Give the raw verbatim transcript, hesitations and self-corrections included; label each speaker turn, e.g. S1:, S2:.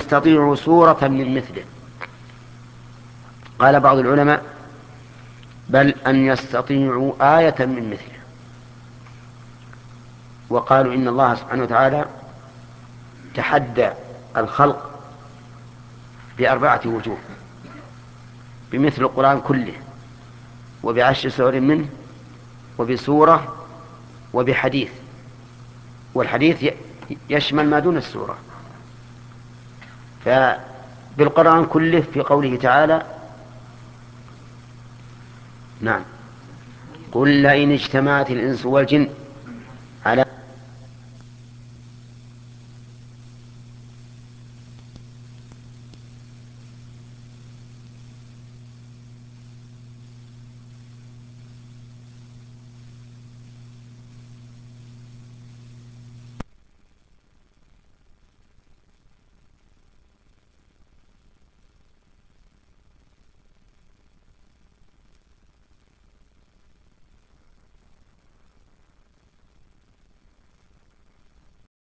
S1: يستطيعوا سورة من مثله. قال بعض العلماء بل أن يستطيعوا آية من مثله. وقالوا إن الله سبحانه وتعالى تحدى الخلق بأربعة وجوه: بمثل القرآن كله، وبعشر سور منه، وبسورة، وبحديث. والحديث يشمل ما دون السورة. فبالقرآن كله في قوله تعالى: نعم قل لئن اجتمعت الإنس والجن